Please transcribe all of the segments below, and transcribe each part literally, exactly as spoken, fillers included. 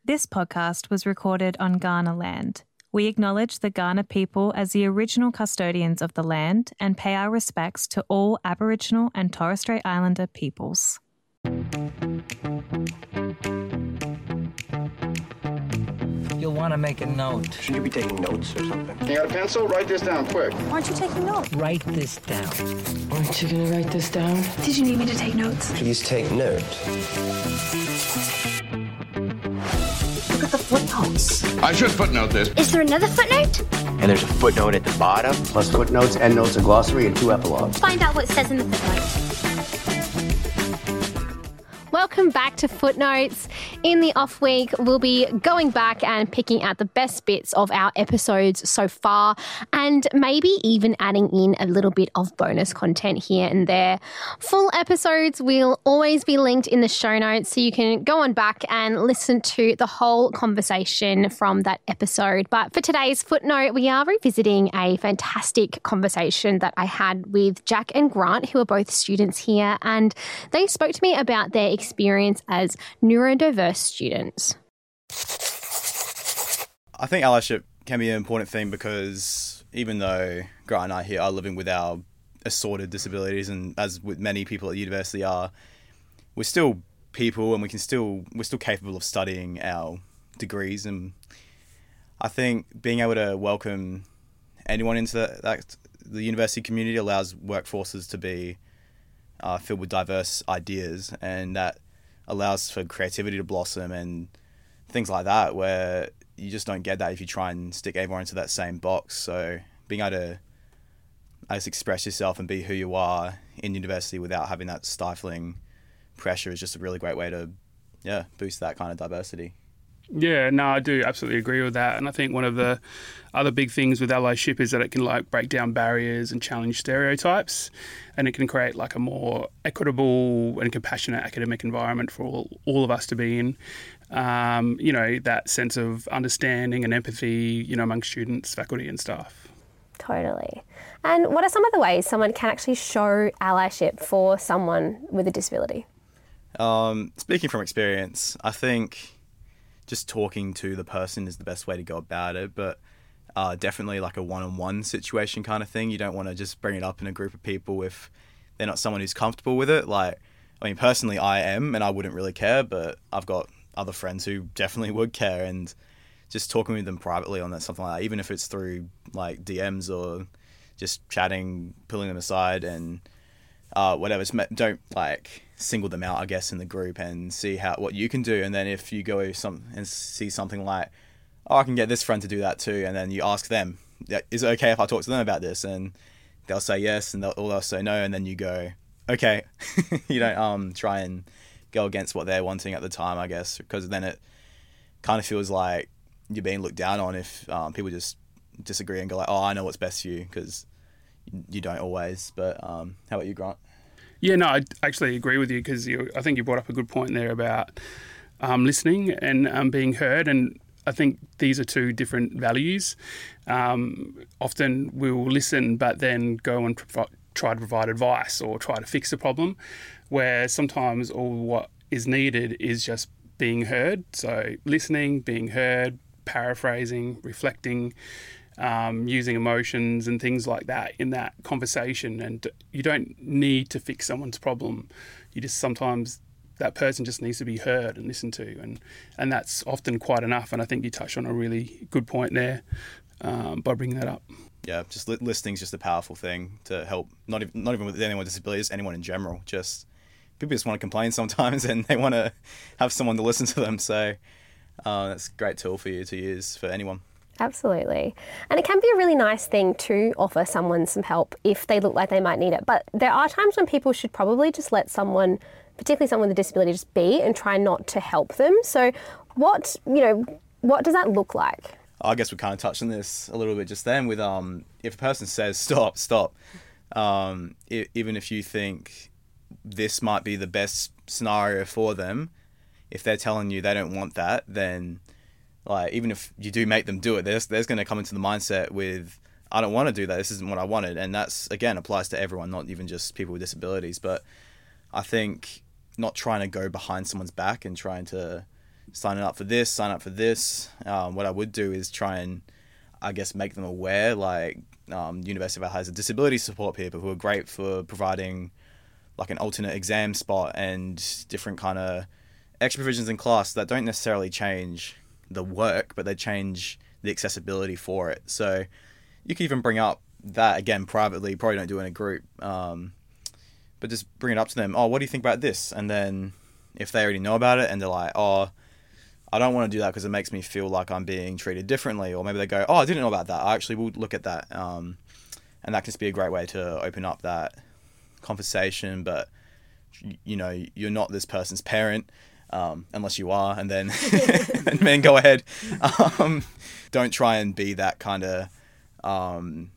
This podcast was recorded on Kaurna land. We acknowledge the Kaurna people as the original custodians of the land and pay our respects to all Aboriginal and Torres Strait Islander peoples. You'll want to make a note. Should you be taking notes or something? You got a pencil? Write this down quick. Aren't you taking notes? Write this down. Aren't you going to write this down? Did you need me to take notes? Please take note. Look at the footnotes. I should footnote this. Is there another footnote? And there's a footnote at the bottom. Plus footnotes, endnotes, a glossary, and two epilogues. Find out what it says in the footnote. Welcome back to Footnotes. In the off week, we'll be going back and picking out the best bits of our episodes so far and maybe even adding in a little bit of bonus content here and there. Full episodes will always be linked in the show notes so you can go on back and listen to the whole conversation from that episode. But for today's Footnote, we are revisiting a fantastic conversation that I had with Jack and Grant, who are both students here, and they spoke to me about their experience as neurodiverse students. I think allyship can be an important thing because even though Grant and I here are living with our assorted disabilities, and as with many people at the university are, we're still people and we can still we're still capable of studying our degrees. And I think being able to welcome anyone into that, that the university community allows workforces to be Uh, filled with diverse ideas, and that allows for creativity to blossom and things like that, where you just don't get that if you try and stick everyone into that same box. So being able to I guess, express yourself and be who you are in university without having that stifling pressure is just a really great way to yeah boost that kind of diversity. Yeah, no, I do absolutely agree with that. And I think one of the other big things with allyship is that it can like break down barriers and challenge stereotypes, and it can create like a more equitable and compassionate academic environment for all, all of us to be in. Um, you know, that sense of understanding and empathy, you know, among students, faculty and staff. Totally. And what are some of the ways someone can actually show allyship for someone with a disability? Um, speaking from experience, I think just talking to the person is the best way to go about it, but uh, definitely like a one-on-one situation kind of thing. You don't want to just bring it up in a group of people if they're not someone who's comfortable with it. Like, I mean, personally I am, and I wouldn't really care, but I've got other friends who definitely would care, and just talking with them privately on that, something like that, even if it's through like D Ms or just chatting, pulling them aside and uh, whatever. Don't like single them out, I guess, in the group, and see how what you can do. And then if you go some and see something like, oh, I can get this friend to do that too, and then you ask them, is it okay if I talk to them about this? And they'll say yes, and they'll, or they'll say no, and then you go, okay. You don't um try and go against what they're wanting at the time, I guess, because then it kind of feels like you're being looked down on if um, people just disagree and go like, oh, I know what's best for you, because you don't always. But um, how about you, Grant? Yeah, no, I actually agree with you, because you, I think you brought up a good point there about um, listening and um, being heard. And I think these are two different values. Um, often we'll listen, but then go and pro- try to provide advice or try to fix a problem, where sometimes all what is needed is just being heard. So listening, being heard, paraphrasing, reflecting, Um, using emotions and things like that in that conversation. And you don't need to fix someone's problem. You just sometimes that person just needs to be heard and listened to, and and that's often quite enough. And I think you touched on a really good point there um, by bringing that up. Yeah, just li- listening is just a powerful thing to help. Not even not even with anyone with disabilities, anyone in general. Just people just want to complain sometimes, and they want to have someone to listen to them. So uh, that's a great tool for you to use for anyone. Absolutely. And it can be a really nice thing to offer someone some help if they look like they might need it. But there are times when people should probably just let someone, particularly someone with a disability, just be and try not to help them. So what, you know, what does that look like? I guess we kind of touched on this a little bit just then with um, if a person says, stop, stop, um, I- even if you think this might be the best scenario for them, if they're telling you they don't want that, then like, even if you do make them do it, there's there's going to come into the mindset with, I don't want to do that. This isn't what I wanted. And that's, again, applies to everyone, not even just people with disabilities. But I think not trying to go behind someone's back and trying to signing up for this, sign up for this. Um, what I would do is try and, I guess, make them aware, like um, University of Adelaide has a disability support people who are great for providing like an alternate exam spot and different kind of extra provisions in class that don't necessarily change the work, but they change the accessibility for it. So you can even bring up that, again, privately, probably don't do it in a group, um, but just bring it up to them. Oh, what do you think about this? And then if they already know about it and they're like, oh, I don't want to do that because it makes me feel like I'm being treated differently. Or maybe they go, oh, I didn't know about that. I actually will look at that. Um, and that can just be a great way to open up that conversation. But, you know, you're not this person's parent. Um, unless you are, and then and then go ahead. Um, don't try and be that kind of, um,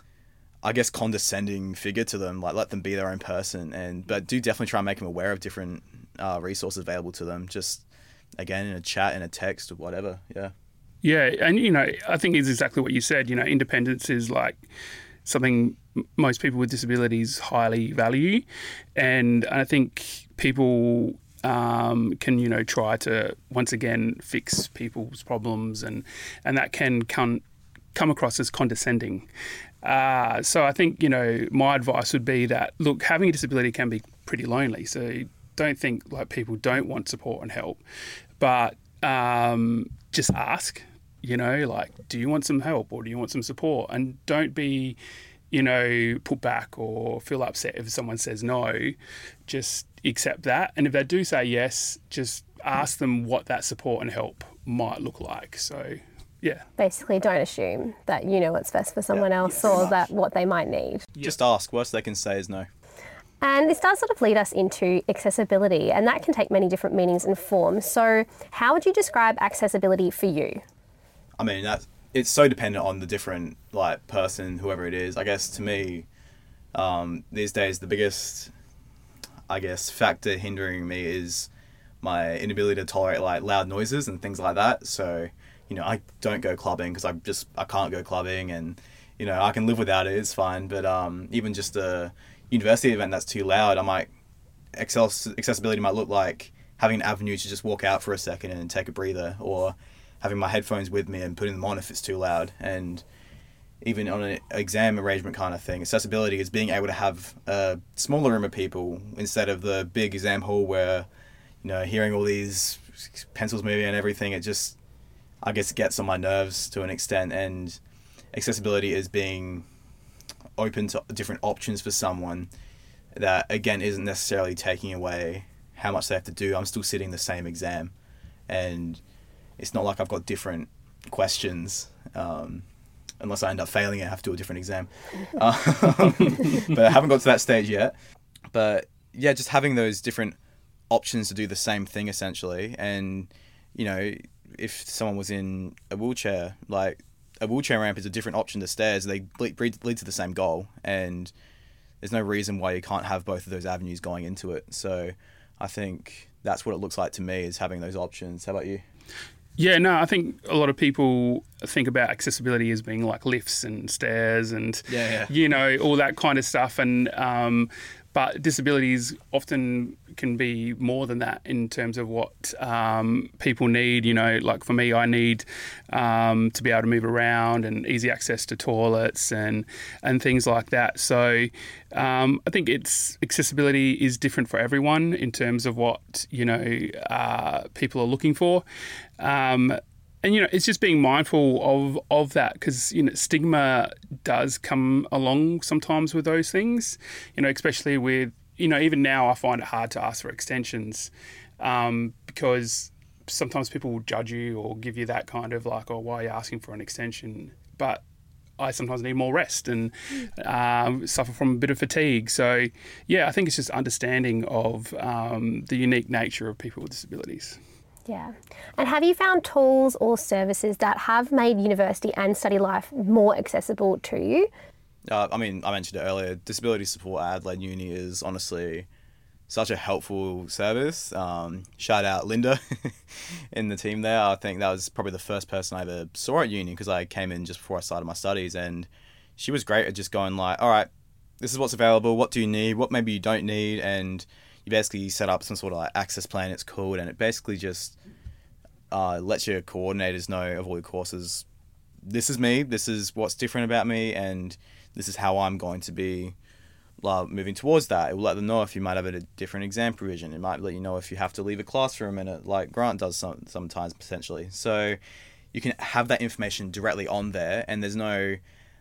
I guess, condescending figure to them. Like, let them be their own person, and but do definitely try and make them aware of different uh, resources available to them. Just again in a chat, in a text, or whatever. Yeah. Yeah, and you know, I think it's exactly what you said. You know, independence is like something most people with disabilities highly value, and I think people. Um, can, you know, try to, once again, fix people's problems, and, and that can come, come across as condescending. Uh, so I think, you know, my advice would be that, look, having a disability can be pretty lonely. So don't think like people don't want support and help, but um, just ask, you know, like, do you want some help or do you want some support? And don't be, you know, put back or feel upset if someone says no. Just accept that. And if they do say yes, just ask them what that support and help might look like. So, yeah. Basically, don't assume that you know what's best for someone yeah, else yeah, or much. that what they might need. Just ask. Worst they can say is no. And this does sort of lead us into accessibility, and that can take many different meanings and forms. So how would you describe accessibility for you? I mean, that's, it's so dependent on the different like person, whoever it is. I guess to me, um, these days, the biggest, I guess, factor hindering me is my inability to tolerate like loud noises and things like that. So, you know, I don't go clubbing because I just, I can't go clubbing, and, you know, I can live without it. It's fine. But um, even just a university event that's too loud, I might, accessibility might look like having an avenue to just walk out for a second and take a breather, or having my headphones with me and putting them on if it's too loud. And even on an exam arrangement kind of thing, accessibility is being able to have a smaller room of people instead of the big exam hall where, you know, hearing all these pencils moving and everything, it just, I guess, gets on my nerves to an extent. And accessibility is being open to different options for someone that, again, isn't necessarily taking away how much they have to do. I'm still sitting the same exam, and it's not like I've got different questions, um, unless I end up failing it, I have to do a different exam. Um, but I haven't got to that stage yet. But yeah, just having those different options to do the same thing, essentially. And, you know, if someone was in a wheelchair, like a wheelchair ramp is a different option to stairs. They lead, lead to the same goal. And there's no reason why you can't have both of those avenues going into it. So I think that's what it looks like to me, is having those options. How about you? Yeah, no, I think a lot of people think about accessibility as being like lifts and stairs and, yeah, yeah. you know, all that kind of stuff. And um, but disabilities often can be more than that in terms of what um, people need. You know, like for me, I need um, to be able to move around and easy access to toilets and and things like that. So um, I think it's accessibility is different for everyone in terms of what, you know, uh, people are looking for. Um, and, you know, it's just being mindful of, of that, because, you know, stigma does come along sometimes with those things, you know, especially with, you know, even now I find it hard to ask for extensions um, because sometimes people will judge you or give you that kind of like, oh, why are you asking for an extension? But I sometimes need more rest and um, suffer from a bit of fatigue. So, yeah, I think it's just understanding of um, the unique nature of people with disabilities. Yeah. And have you found tools or services that have made university and study life more accessible to you? Uh, I mean, I mentioned it earlier, disability support at Adelaide Uni is honestly such a helpful service. Um, shout out Linda in the team there. I think that was probably the first person I ever saw at uni, because I came in just before I started my studies, and she was great at just going like, all right, this is what's available, what do you need, what maybe you don't need, and you basically set up some sort of like access plan, it's called, and it basically just uh, lets your coordinators know of all your courses, this is me, this is what's different about me, and this is how I'm going to be uh, moving towards that. It will let them know if you might have a different exam provision. It might let you know if you have to leave a class for a minute, like Grant does some, sometimes potentially. So you can have that information directly on there, and there's no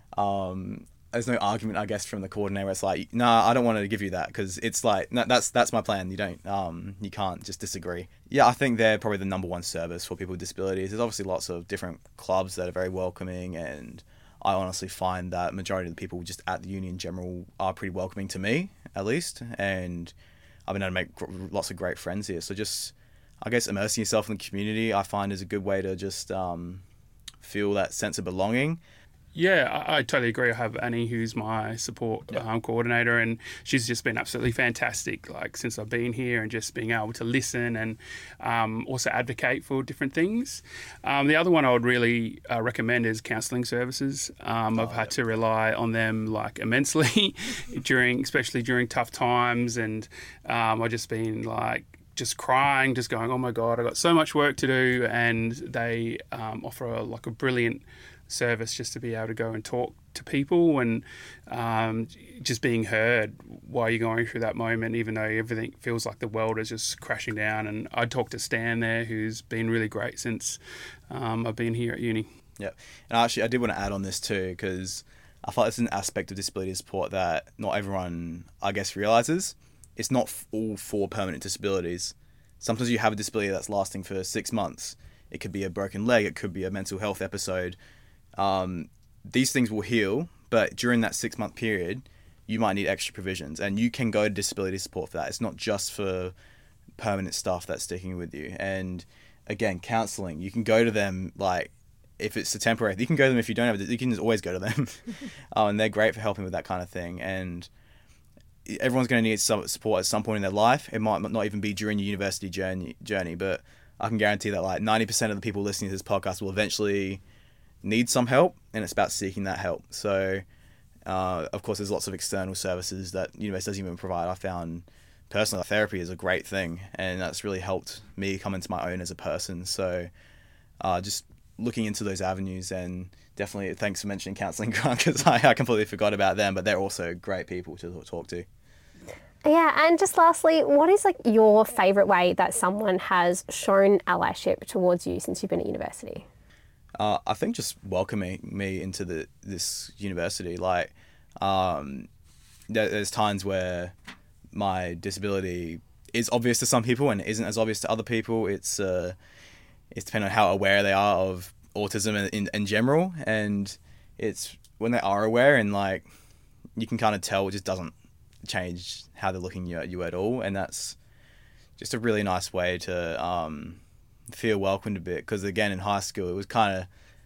um, there's no argument, I guess, from the coordinator. It's like, no, nah, I don't want to give you that because it's like, no, that's that's my plan. You don't, um, you can't just disagree. Yeah, I think they're probably the number one service for people with disabilities. There's obviously lots of different clubs that are very welcoming, and I honestly find that majority of the people just at the uni in general are pretty welcoming to me, at least. And I've been able to make gr- lots of great friends here. So just, I guess, immersing yourself in the community, I find is a good way to just um, feel that sense of belonging. Yeah, I, I totally agree. I have Annie, who's my support yeah. um, coordinator, and she's just been absolutely fantastic, like, since I've been here, and just being able to listen and um, also advocate for different things. Um, the other one I would really uh, recommend is counselling services. Um, I've oh, had yeah. to rely on them, like, immensely, during, especially during tough times, and um, I've just been, like, just crying, just going, oh my God, I've got so much work to do, and they um, offer, a, like, a brilliant service just to be able to go and talk to people, and um, just being heard while you're going through that moment, even though everything feels like the world is just crashing down. And I talked to Stan there, who's been really great since um, I've been here at uni. Yeah, and actually I did want to add on this too, because I thought it's an aspect of disability support that not everyone, I guess, realises. It's not all for permanent disabilities. Sometimes you have a disability that's lasting for six months. It could be a broken leg, it could be a mental health episode. Um, these things will heal, but during that six month period, you might need extra provisions, and you can go to disability support for that. It's not just for permanent stuff that's sticking with you. And again, counselling, you can go to them, like, if it's a temporary, you can go to them if you don't have it, you can just always go to them. oh, and they're great for helping with that kind of thing. And everyone's going to need some support at some point in their life. It might not even be during your university journey, journey, but I can guarantee that like ninety percent of the people listening to this podcast will eventually need some help, and it's about seeking that help. So, uh, of course, there's lots of external services that university doesn't even provide. I found personal therapy is a great thing, and that's really helped me come into my own as a person. So, uh, just looking into those avenues, and definitely thanks for mentioning counselling, Grant, because I, I completely forgot about them, but they're also great people to talk to. Yeah, and just lastly, what is like your favourite way that someone has shown allyship towards you since you've been at university? Uh, I think just welcoming me into the this university. Like, um, there, there's times where my disability is obvious to some people and isn't as obvious to other people. It's uh, it's depending on how aware they are of autism in, in, in general, and it's when they are aware, and like you can kind of tell it just doesn't change how they're looking at you at all, and that's just a really nice way to um, feel welcomed a bit. Because again, in high school, it was kind of,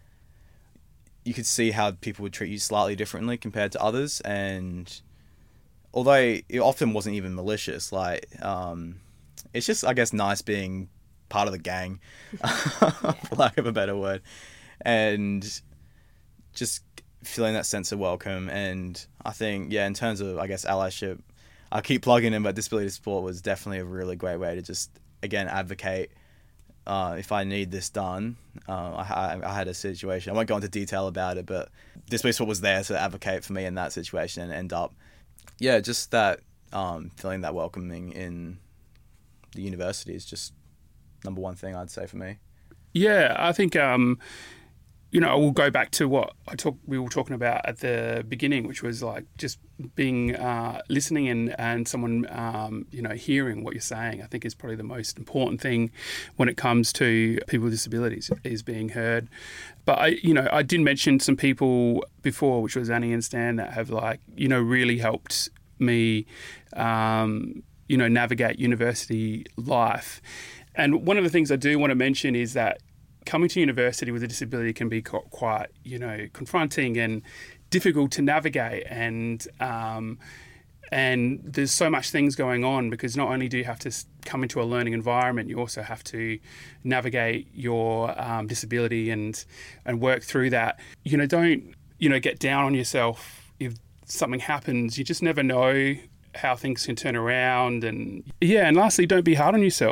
you could see how people would treat you slightly differently compared to others, and although it often wasn't even malicious, like um, it's just, I guess, nice being part of the gang, for lack of a better word, and just feeling that sense of welcome. And I think, yeah, in terms of, I guess, allyship, I keep plugging in, but disability support was definitely a really great way to just, again, advocate. Uh, if I need this done, uh, I, I had a situation, I won't go into detail about it, but disability support was there to advocate for me in that situation, and end up, yeah, just that um, feeling that welcoming in the university is just number one thing I'd say for me. Yeah, I think, um, you know, we'll go back to what I talk, we were talking about at the beginning, which was like just being, uh, listening and, and someone, um, you know, hearing what you're saying, I think is probably the most important thing when it comes to people with disabilities, is being heard. But, I, you know, I did mention some people before, which was Annie and Stan, that have like, you know, really helped me, um, you know, navigate university life. And one of the things I do want to mention is that coming to university with a disability can be quite, you know, confronting and difficult to navigate, and um, and there's so much things going on, because not only do you have to come into a learning environment, you also have to navigate your um, disability and and work through that. You know, don't, you know, get down on yourself if something happens. You just never know how things can turn around. And yeah, and lastly, don't be hard on yourself.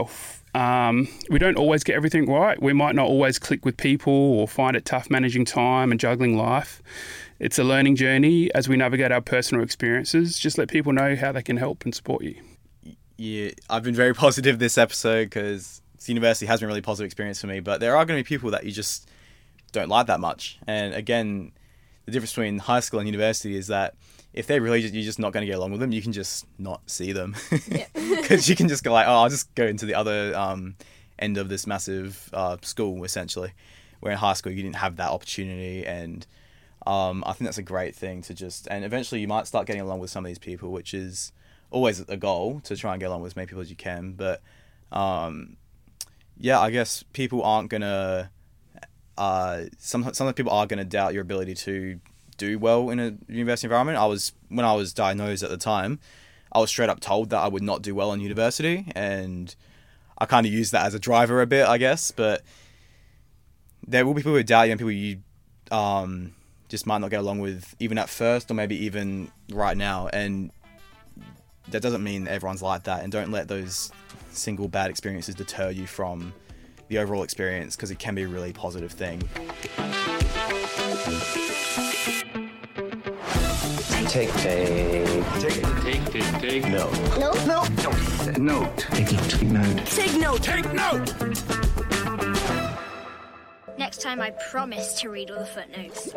Um, we don't always get everything right. We might not always click with people or find it tough managing time and juggling life. It's a learning journey as we navigate our personal experiences. Just let people know how they can help and support you. Yeah, I've been very positive this episode because university has been a really positive experience for me, but there are going to be people that you just don't like that much. And again, the difference between high school and university is that if they're really just, you're just not going to get along with them, you can just not see them. Because you can just go like, oh, I'll just go into the other um, end of this massive uh, school, essentially. Where in high school, you didn't have that opportunity. And um, I think that's a great thing to just... And eventually you might start getting along with some of these people, which is always a goal, to try and get along with as many people as you can. But um, yeah, I guess people aren't going to... Uh, some, some people are going to doubt your ability to do well in a university environment. I was when I was diagnosed at the time, I was straight up told that I would not do well in university, and I kind of used that as a driver a bit, I guess. But there will be people who doubt you and people you um, just might not get along with, even at first, or maybe even right now. And that doesn't mean everyone's like that. And don't let those single bad experiences deter you from the overall experience, because it can be a really positive thing. Take, take, take, Take, take, take. note. No? No. Note. Take note. Take note. Take note. Take note. Next time I promise to read all the footnotes.